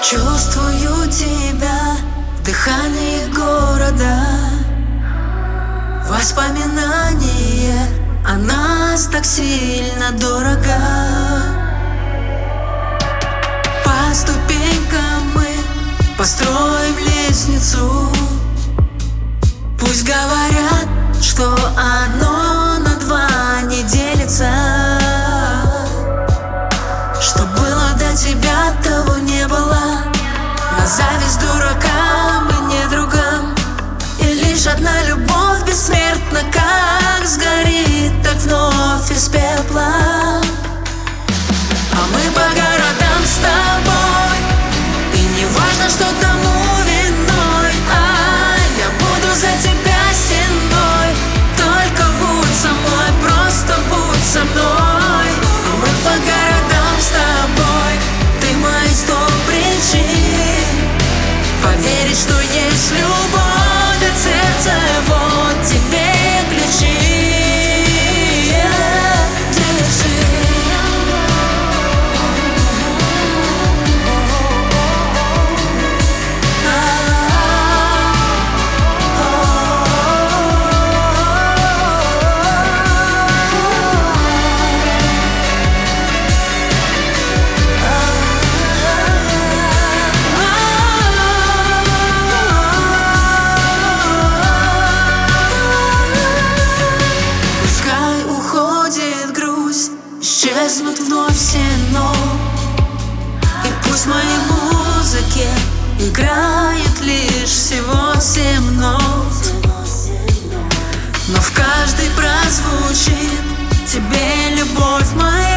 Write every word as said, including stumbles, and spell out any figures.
Чувствую тебя в дыхании города, воспоминания о нас так сильно дорого. По ступенькам мы построим лестницу. Пусть говорят, что одно на два не делится. Что было до тебя, того не было. На зависть дуракам и недругам. И лишь одна любовь бессмертна, как сгорит, так вновь из пепла. А мы по городам с тобой, и не важно, что тому виной. А я буду за тебя стеной. Только будь со мной, просто будь со мной. А мы по городам с тобой, ты мои сто причин поверить, что есть любовь от сердца. Вот тебе ключи. Исчезнут вновь все «но». И пусть в моей музыке играет лишь всего семь нот, но в каждой прозвучит тебе любовь моя.